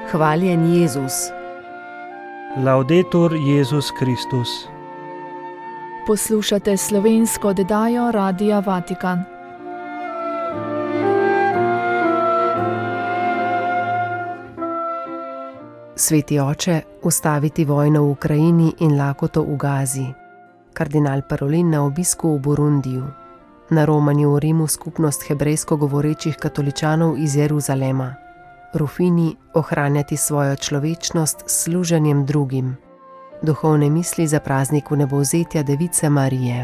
Hvaljen Jezus. Laudetur Jezus Kristus. Poslušate slovensko oddajo Radia Vatikan. Sveti oče, ustaviti vojno v Ukrajini in lakoto v Gazi. Kardinal Parolin na obisku v Burundiju. Na romanju v Rimu skupnost hebrejsko govorečih katoličanov iz Jeruzalema. Rufini, ohranjati svojo človečnost s služenjem drugim. Duhovne misli za praznik vnebovzetja Device Marije.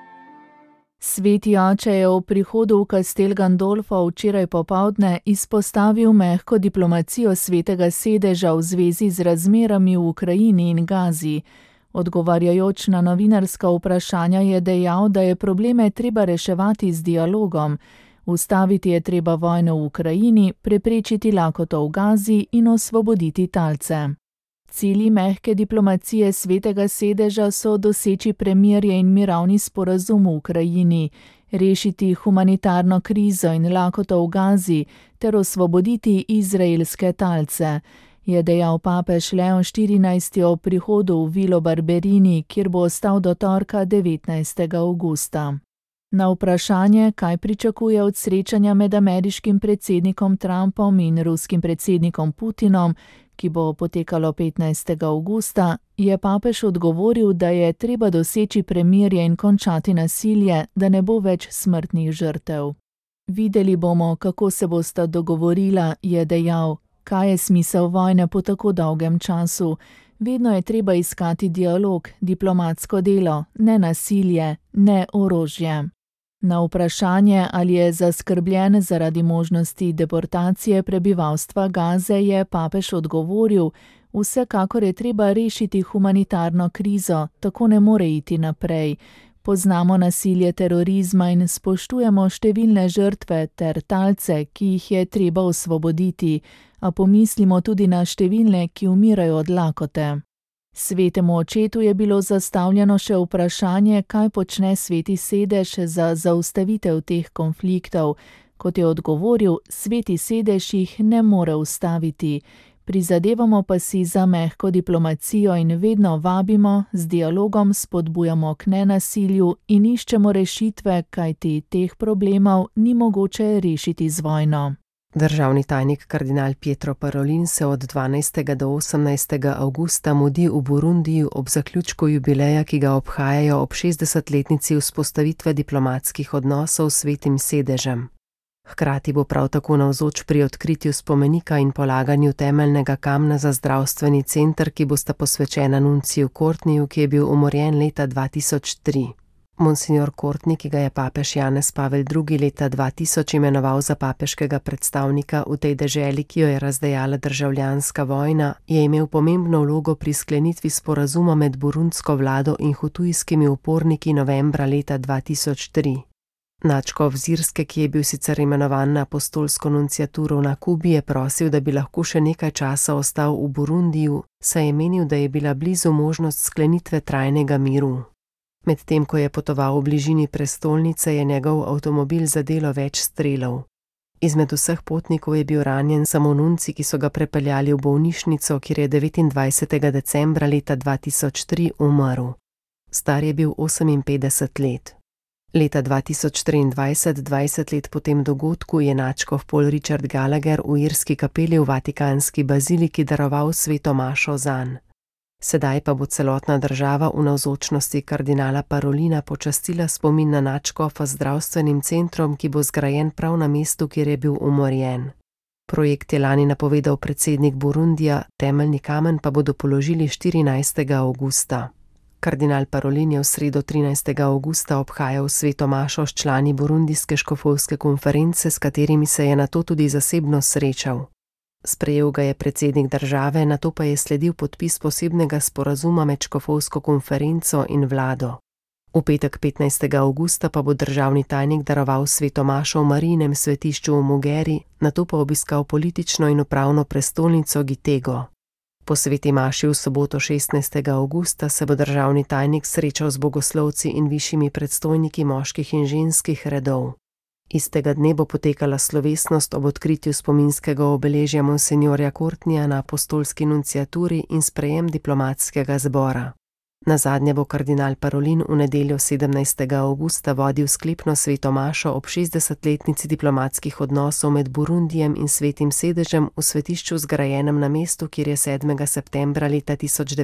Sveti oče je ob prihodu v Castel Gandolfo včeraj popoldne izpostavil mehko diplomacijo svetega sedeža v zvezi z razmerami v Ukrajini in Gazi. Odgovarjajoč na novinarska vprašanja je dejal, da je probleme treba reševati z dialogom. Ustaviti je treba vojno v Ukrajini, preprečiti lakoto v Gazi in osvoboditi talce. Cilji mehke diplomacije svetega sedeža so doseči premirje in mirovni sporazum v Ukrajini, rešiti humanitarno krizo in lakoto v Gazi ter osvoboditi izraelske talce, je dejal papež Leon XIV. Ob prihodu v Vilo Barberini, kjer bo ostal do torka 19. avgusta. Na vprašanje, kaj pričakuje od srečanja med ameriškim predsednikom Trumpom in ruskim predsednikom Putinom, ki bo potekalo 15. avgusta, je papež odgovoril, da je treba doseči premirje in končati nasilje, da ne bo več smrtnih žrtev. Videli bomo, kako se bosta dogovorila, je dejal, kaj je smisel vojne po tako dolgem času. Vedno je treba iskati dialog, diplomatsko delo, ne nasilje, ne orožje. Na vprašanje, ali je zaskrbljen zaradi možnosti deportacije prebivalstva Gaze, je papež odgovoril, vsekakor je treba rešiti humanitarno krizo, tako ne more iti naprej. Poznamo nasilje terorizma in spoštujemo številne žrtve ter talce, ki jih je treba osvoboditi, a pomislimo tudi na številne, ki umirajo od lakote. Svetemu očetu je bilo zastavljeno še vprašanje, kaj počne sveti sedež za zaustavitev teh konfliktov. Kot je odgovoril, sveti sedež jih ne more ustaviti. Prizadevamo pa si za mehko diplomacijo in vedno vabimo, z dialogom spodbujamo k nenasilju in iščemo rešitve, kajti teh problemov ni mogoče rešiti z vojno. Državni tajnik kardinal Pietro Parolin se od 12. do 18. avgusta mudi v Burundiju ob zaključku jubileja, ki ga obhajajo ob 60-letnici vzpostavitve diplomatskih odnosov s svetim sedežem. Hkrati bo prav tako navzoč pri odkritju spomenika in polaganju temeljnega kamna za zdravstveni center, ki bosta posvečena nunciju Courtneyju, ki je bil umorjen leta 2003. Monsignor Courtney, ki ga je papež Janez Pavel II. Leta 2000 imenoval za papeškega predstavnika v tej deželi, ki jo je razdejala državljanska vojna, je imel pomembno vlogo pri sklenitvi sporazuma med burundsko vlado in hutujskimi uporniki novembra leta 2003. Nadškof Zirske, ki je bil sicer imenovan na apostolsko nunciaturo na Kubi, je prosil, da bi lahko še nekaj časa ostal v Burundiju, saj je menil, da je bila blizu možnost sklenitve trajnega miru. Medtem ko je potoval v bližini prestolnice, je njegov avtomobil zadelo več strelov. Izmed vseh potnikov je bil ranjen samo nunci, ki so ga prepeljali v bolnišnico, kjer je 29. decembra leta 2003 umrl. Star je bil 58 let. Leta 2023, 20 let po tem dogodku, je nadškof Paul Richard Gallagher v irski kapeli v Vatikanski baziliki daroval sveto mašo zanj. Sedaj pa bo celotna država v navzočnosti kardinala Parolina počastila spomin na nadškofa z zdravstvenim centrom, ki bo zgrajen prav na mestu, kjer je bil umorjen. Projekt je lani napovedal predsednik Burundija, temeljni kamen pa bodo položili 14. avgusta. Kardinal Parolin je v sredo 13. avgusta obhajal sveto mašo s člani burundijske škofovske konference, s katerimi se je nato tudi zasebno srečal. Sprejel ga je predsednik države, nato pa je sledil podpis posebnega sporazuma med škofovsko konferenco in vlado. V petek 15. avgusta pa bo državni tajnik daroval sveto mašo v Marijinem svetišču v Mugeri, nato pa obiskal politično in upravno prestolnico Gitego. Po sveti maši v soboto 16. avgusta se bo državni tajnik srečal z bogoslovci in višjimi predstojniki moških in ženskih redov. Istega dne bo potekala slovesnost ob odkritju spominskega obeležja monsinjorja Courtneyja na apostolski nunciaturi in sprejem diplomatskega zbora. Nazadnje bo kardinal Parolin v nedeljo 17. avgusta vodil sklepno sveto mašo ob 60-letnici diplomatskih odnosov med Burundijem in Svetim sedežem v svetišču zgrajenem na mestu, kjer je 7. septembra leta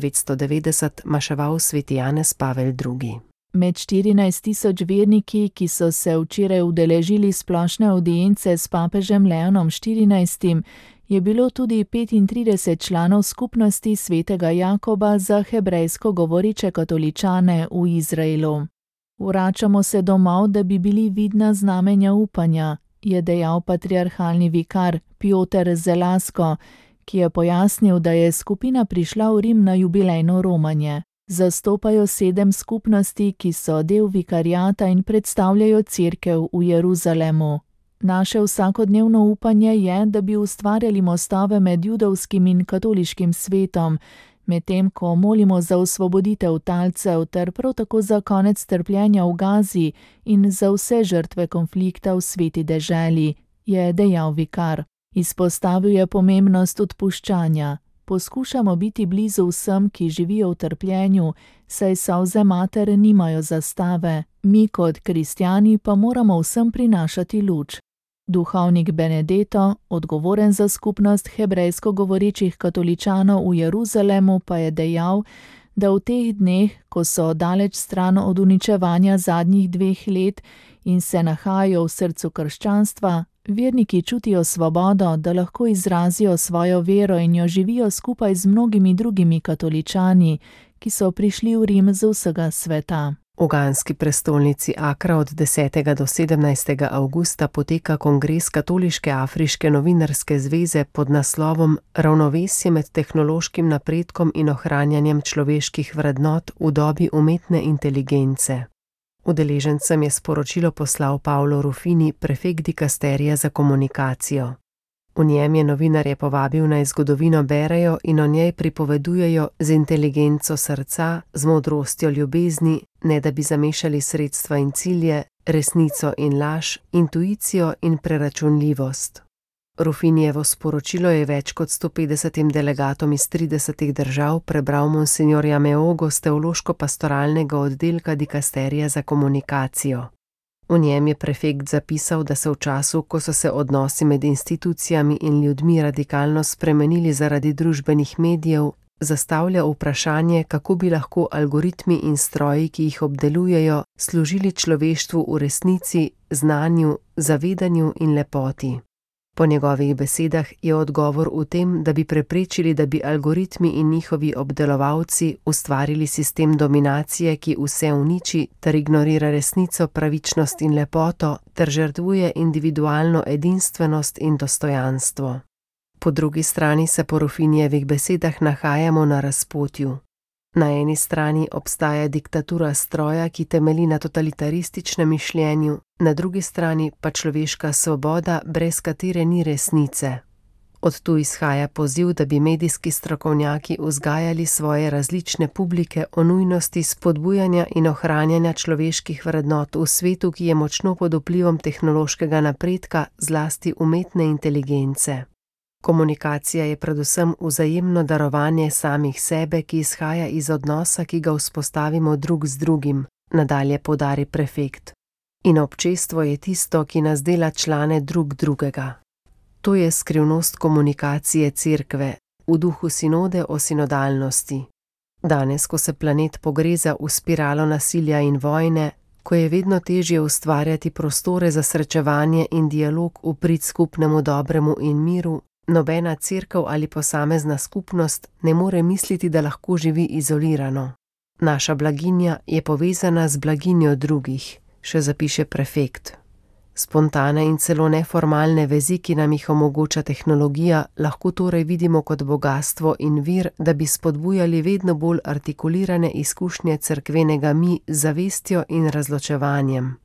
1990 maševal sveti Janez Pavel II. Med 14.000 verniki, ki so se včeraj udeležili splošne avdience s papežem Leonom XIV., je bilo tudi 35 članov skupnosti svetega Jakoba za hebrejsko govoriče katoličane v Izraelu. Vračamo se domov, da bi bili vidna znamenja upanja, je dejal patriarhalni vikar Piotr Zelasko, ki je pojasnil, da je skupina prišla v Rim na jubilejno romanje. Zastopajo 7 skupnosti, ki so del vikariata in predstavljajo cerkev v Jeruzalemu. Naše vsakodnevno upanje je, da bi ustvarjali mostove med judovskim in katoliškim svetom, medtem ko molimo za osvoboditev talcev ter prav tako za konec trpljenja v Gazi in za vse žrtve konflikta v sveti deželi, je dejal vikar. Izpostavil je pomembnost odpuščanja. Poskušamo biti blizu vsem, ki živijo v trpljenju, saj solze mater nimajo zastave, mi kot kristjani pa moramo vsem prinašati luč. Duhovnik Benedetto, odgovoren za skupnost hebrejsko govorečih katoličanov v Jeruzalemu, pa je dejal, da v teh dneh, ko so daleč stran od uničevanja zadnjih 2 let in se nahajajo v srcu krščanstva, verniki čutijo svobodo, da lahko izrazijo svojo vero in jo živijo skupaj z mnogimi drugimi katoličani, ki so prišli v Rim z vsega sveta. V ganski prestolnici Akra od 10. do 17. avgusta poteka kongres Katoliške afriške novinarske zveze pod naslovom Ravnovesje med tehnološkim napredkom in ohranjanjem človeških vrednot v dobi umetne inteligence. Udeležencem je sporočilo poslal Paolo Ruffini, prefekt dikasterija za komunikacijo. V njem je novinarje povabil naj zgodovino berejo in o njej pripovedujejo z inteligenco srca, z modrostjo ljubezni, ne da bi zamešali sredstva in cilje, resnico in laž, intuicijo in preračunljivost. Ruffinijevo sporočilo je več kot 150 delegatom iz 30 držav prebral monsinjor Jameogo z teološko-pastoralnega oddelka dikasterija za komunikacijo. V njem je prefekt zapisal, da se v času, ko so se odnosi med institucijami in ljudmi radikalno spremenili zaradi družbenih medijev, zastavlja vprašanje, kako bi lahko algoritmi in stroji, ki jih obdelujejo, služili človeštvu v resnici, znanju, zavedanju in lepoti. Po njegovih besedah je odgovor v tem, da bi preprečili, da bi algoritmi in njihovi obdelovalci ustvarili sistem dominacije, ki vse uniči ter ignorira resnico, pravičnost in lepoto ter žrtvuje individualno edinstvenost in dostojanstvo. Po drugi strani se po Ruffinijevih besedah nahajamo na razpotju. Na eni strani obstaja diktatura stroja, ki temelji na totalitarističnem mišljenju, na drugi strani pa človeška svoboda, brez katere ni resnice. Od tu izhaja poziv, da bi medijski strokovnjaki vzgajali svoje različne publike o nujnosti spodbujanja in ohranjanja človeških vrednot v svetu, ki je močno pod vplivom tehnološkega napredka, zlasti umetne inteligence. Komunikacija je predvsem vzajemno darovanje samih sebe, ki izhaja iz odnosa, ki ga vzpostavimo drug z drugim, nadalje poudari prefekt. In občestvo je tisto, ki nas dela člane drug drugega. To je skrivnost komunikacije cerkve, v duhu sinode o sinodalnosti. Danes, ko se planet pogreza v spiralo nasilja in vojne, ko je vedno težje ustvarjati prostore za srečevanje in dialog v prid skupnemu dobremu in miru, nobena cerkev ali posamezna skupnost ne more misliti, da lahko živi izolirano. Naša blaginja je povezana z blaginjo drugih, še zapiše prefekt. Spontane in celo neformalne vezi, ki nam jih omogoča tehnologija, lahko torej vidimo kot bogastvo in vir, da bi spodbujali vedno bolj artikulirane izkušnje cerkvenega mi z zavestjo in razločevanjem.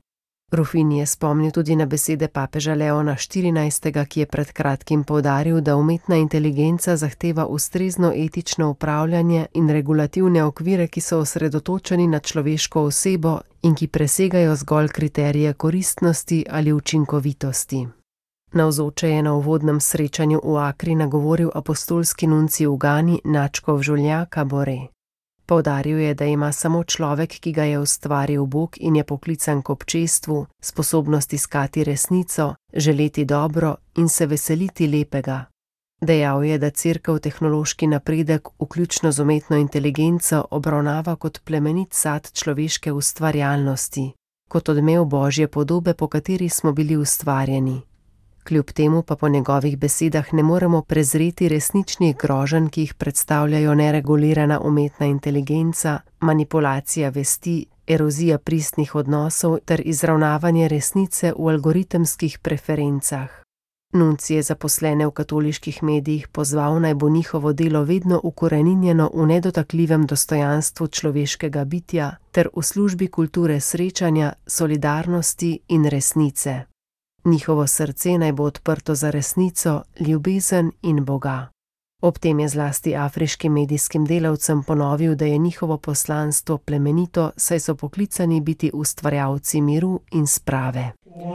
Rufini je spomnil tudi na besede papeža Leona XIV., ki je pred kratkim poudaril, da umetna inteligenca zahteva ustrezno etično upravljanje in regulativne okvire, ki so osredotočeni na človeško osebo in ki presegajo zgolj kriterije koristnosti ali učinkovitosti. Navzoče je na uvodnem srečanju v Akri nagovoril apostolski nuncij v Gani Načkov Žuljaka Bore. Poudaril je, da ima samo človek, ki ga je ustvaril Bog in je poklican k občestvu, sposobnost iskati resnico, želeti dobro in se veseliti lepega. Dejal je, da Cerkev tehnološki napredek, vključno z umetno inteligenco, obravnava kot plemenit sad človeške ustvarjalnosti, kot odmev Božje podobe, po kateri smo bili ustvarjeni. Kljub temu pa po njegovih besedah ne moremo prezreti resničnih groženj, ki jih predstavljajo neregulirana umetna inteligenca, manipulacija vesti, erozija pristnih odnosov ter izravnavanje resnice v algoritemskih preferencah. Nuncij je zaposlene v katoliških medijih pozval, naj bo njihovo delo vedno ukoreninjeno v nedotakljivem dostojanstvu človeškega bitja ter v službi kulture srečanja, solidarnosti in resnice. Njihovo srce naj bo odprto za resnico, ljubezen in Boga. Ob tem je zlasti afriškim medijskim delavcem ponovil, da je njihovo poslanstvo plemenito, saj so poklicani biti ustvarjalci miru in sprave.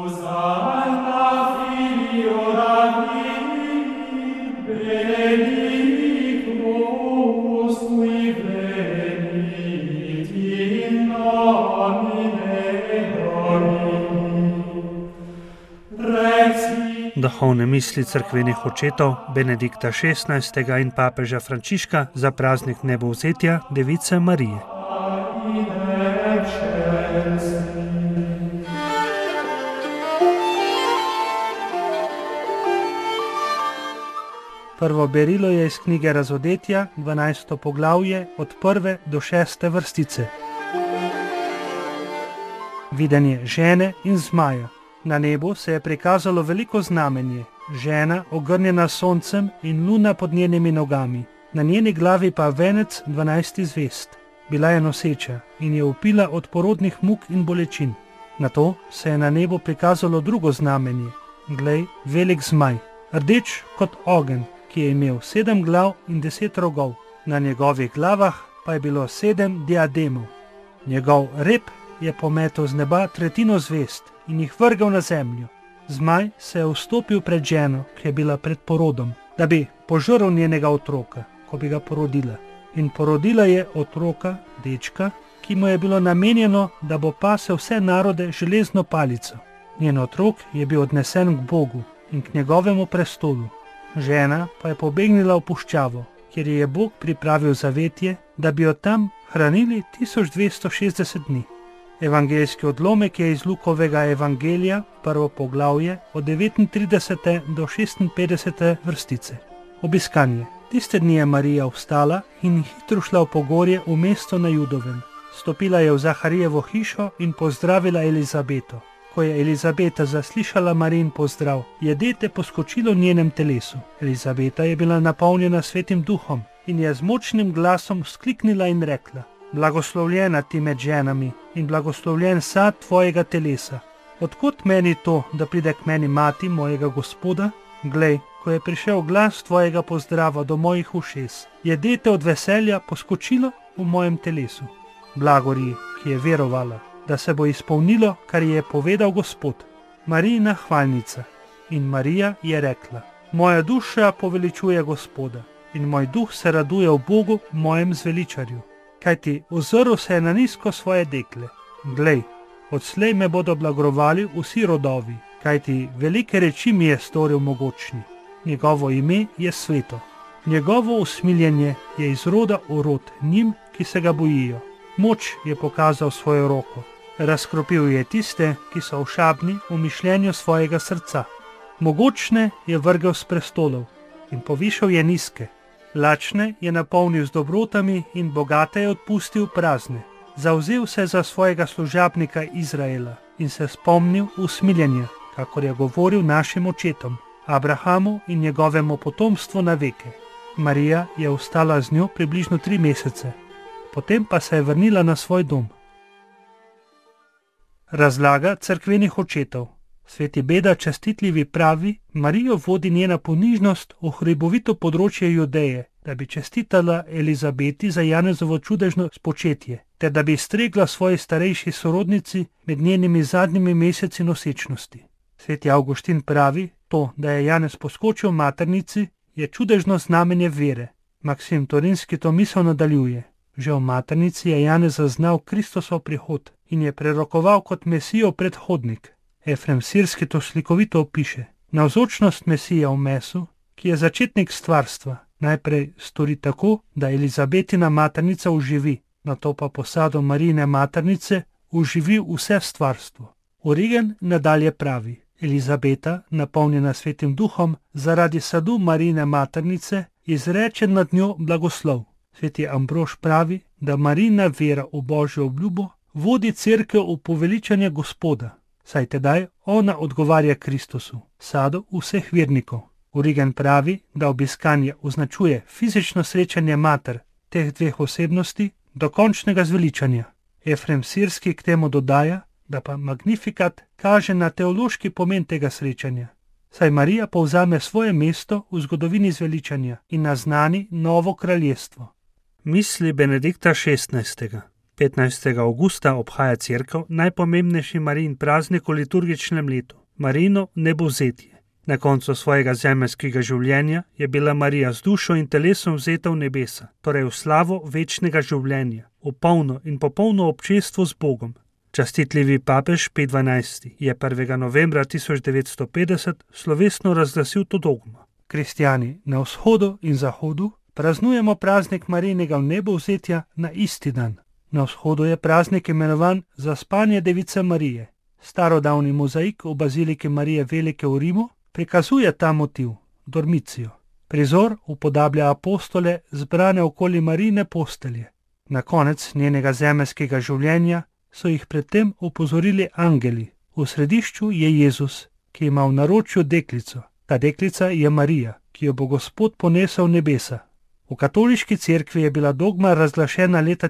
Duhovne misli cerkvenih očetov Benedikta XVI. In papeža Frančiška za praznik nebovzetja Device Marije. Prvo berilo je iz knjige Razodetja, 12. poglavje, od 1. do 6. vrstice. Videnje žene in zmaja. Na nebu se je prikazalo veliko znamenje, žena ogrnjena soncem in luna pod njenimi nogami, na njeni glavi pa venec 12 zvezd. Bila je noseča in je vpila od porodnih muk in bolečin. Nato se je na nebu prikazalo drugo znamenje, glej, velik zmaj, rdeč kot ogenj, ki je imel 7 glav in 10 rogov, na njegovih glavah pa je bilo 7 diademov. Njegov rep je pometel z neba tretjino zvezd in jih vrgel na zemljo. Zmaj se je vstopil pred ženo, ki je bila pred porodom, da bi požrl njenega otroka, ko bi ga porodila. In porodila je otroka, dečka, ki mu je bilo namenjeno, da bo pasel vse narode železno palico. Njen otrok je bil odnesen k Bogu in k njegovemu prestolu. Žena pa je pobegnila v puščavo, kjer je Bog pripravil zavetje, da bi jo tam hranili 1260 dni. Evangeljski odlomek je iz Lukovega evangelija, prvo poglavje, od 39. do 56. vrstice. Obiskanje. Tiste dni je Marija vstala in hitro šla v pogorje v mesto na Judovem. Stopila je v Zaharijevo hišo in pozdravila Elizabeto. Ko je Elizabeta zaslišala Marijin pozdrav, je dete poskočilo v njenem telesu. Elizabeta je bila napolnjena Svetim duhom in je z močnim glasom vzkliknila in rekla: Blagoslovljena ti med ženami in blagoslovljen sad tvojega telesa. Odkot meni to, da pride k meni mati mojega Gospoda? Glej, ko je prišel glas tvojega pozdrava do mojih ušes, je dete od veselja poskočilo v mojem telesu. Blagori, ki je verovala, da se bo izpolnilo, kar je povedal Gospod. Marijina hvalnica. In Marija je rekla: Moja duša poveličuje Gospoda in moj duh se raduje v Bogu, mojem zveličarju. Kajti ozrl se je na nizko svoje dekle. Glej, odslej me bodo blagorovali vsi rodovi, kajti velike reči mi je storil mogočni. Njegovo ime je sveto. Njegovo usmiljenje je iz roda v rod njim, ki se ga bojijo. Moč je pokazal svojo roko. Razkropil je tiste, ki so ošabni v mišljenju svojega srca. Mogočne je vrgel s prestolov in povišal je nizke. Lačne je napolnil z dobrotami in bogate je odpustil prazne. Zavzel se za svojega služabnika Izraela in se spomnil usmiljenja, kakor je govoril našim očetom, Abrahamu in njegovemu potomstvu na veke. Marija je ostala z njo približno 3 mesece, potem pa se je vrnila na svoj dom. Razlaga cerkvenih očetov. Sveti Beda častitljivi pravi, Marijo vodi njena ponižnost v hribovito področje Judeje, da bi čestitala Elizabeti za Janezovo čudežno spočetje, ter da bi stregla svoji starejši sorodnici med njenimi zadnjimi meseci nosečnosti. Sveti Avguštin pravi, to, da je Janez poskočil v maternici, je čudežno znamenje vere. Maksim Torinski to misel nadaljuje. Že v maternici je Janez zaznal Kristosov prihod in je prerokoval kot Mesijo predhodnik. Efrem Sirski to slikovito opiše. Navzočnost Mesije v mesu, ki je začetnik stvarstva, najprej stori tako, da Elizabetina maternica oživi, nato pa posado Marijine maternice oživi vse stvarstvo. Origen nadalje pravi, Elizabeta, napolnjena Svetim Duhom, zaradi sadu Marijine maternice, izreče nad njo blagoslov. Sveti Ambrož pravi, da Marijina vera v Božjo obljubo vodi cerkev v poveličanje Gospoda, saj tedaj ona odgovarja Kristusu, sadu vseh vernikov. Origen pravi, da obiskanje označuje fizično srečanje mater teh dveh osebnosti do končnega zveličanja. Efrem Sirski k temu dodaja, da pa Magnifikat kaže na teološki pomen tega srečanja, saj Marija povzame svoje mesto v zgodovini zveličanja in naznani novo kraljestvo. Misli Benedikta XVI. 15. avgusta obhaja cerkev najpomembnejši Marijin praznik v liturgičnem letu, Marijino nebovzetje. Na koncu svojega zemeljskega življenja je bila Marija z dušo in telesom vzeta v nebesa, torej v slavo večnega življenja, v polno in popolno občestvo z Bogom. Častitljivi papež Pij XII. Je 1. novembra 1950 slovesno razglasil to dogmo. Kristjani na vzhodu in zahodu praznujemo praznik Marijinega vnebovzetja na isti dan. Na vzhodu je praznik imenovan Zaspanje Device Marije. Starodavni mozaik v baziliki Marije Velike v Rimu prikazuje ta motiv, dormicijo. Prizor upodablja apostole zbrane okoli Marijine postelje. Na konec njenega zemeljskega življenja so jih predtem opozorili angeli. V središču je Jezus, ki ima v naročju deklico. Ta deklica je Marija, ki jo bo Gospod ponesel v nebesa. V katoliški cerkvi je bila dogma razglašena leta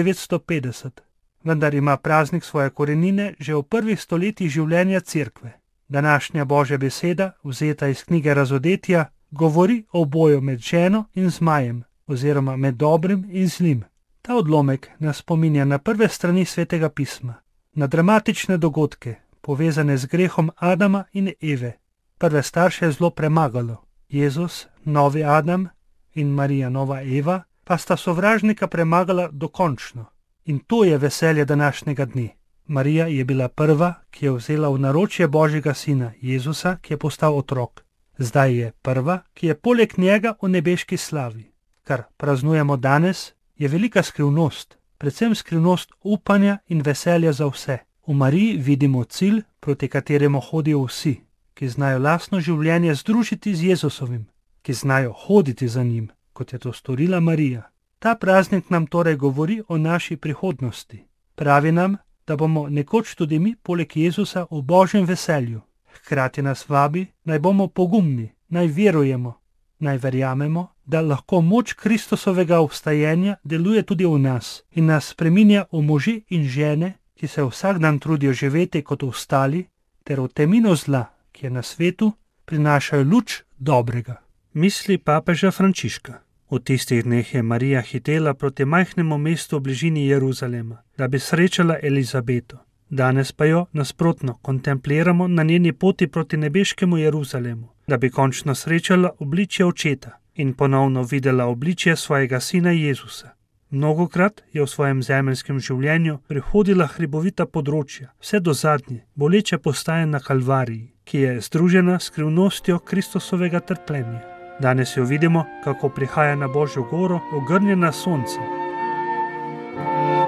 1950, vendar ima praznik svoje korenine že v prvih stoletjih življenja cerkve. Današnja Božja beseda, vzeta iz knjige Razodetja, govori o boju med ženo in zmajem, oziroma med dobrim in zlim. Ta odlomek nas spominja na prve strani Svetega pisma, na dramatične dogodke, povezane z grehom Adama in Eve. Prve starše je zlo premagalo. Jezus, novi Adam, in Marija, nova Eva, pa sta sovražnika premagala dokončno. In to je veselje današnjega dne. Marija je bila prva, ki je vzela v naročje Božjega sina, Jezusa, ki je postal otrok. Zdaj je prva, ki je poleg njega v nebeški slavi. Kar praznujemo danes, je velika skrivnost, predvsem skrivnost upanja in veselja za vse. V Mariji vidimo cilj, proti kateremu hodijo vsi, ki znajo lastno življenje združiti z Jezusovim, ki znajo hoditi za njim, kot je to storila Marija. Ta praznik nam torej govori o naši prihodnosti. Pravi nam, da bomo nekoč tudi mi poleg Jezusa v Božjem veselju. Hkrati nas vabi, naj bomo pogumni, naj verujemo, naj verjamemo, da lahko moč Kristusovega obstajenja deluje tudi v nas in nas spreminja v može in žene, ki se vsak dan trudijo živeti kot ostali, ter v temino zla, ki je na svetu, prinašajo luč dobrega. Misli papeža Frančiška. V tistih dneh je Marija hitela proti majhnemu mestu v bližini Jeruzalema, da bi srečala Elizabeto. Danes pa jo, nasprotno, kontempliramo na njeni poti proti nebeškemu Jeruzalemu, da bi končno srečala obličje očeta in ponovno videla obličje svojega sina Jezusa. Mnogokrat je v svojem zemeljskem življenju prehodila hribovita področja, vse do zadnje, boleče postaje na Kalvariji, ki je združena s skrivnostjo Kristusovega trpljenja. Danes jo vidimo, kako prihaja na Božjo goro, ogrnjena s soncem.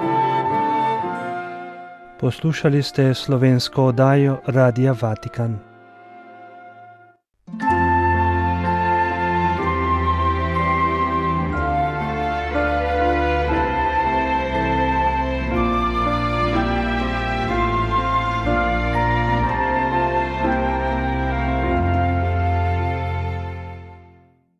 Poslušali ste slovensko oddajo Radia Vatikan.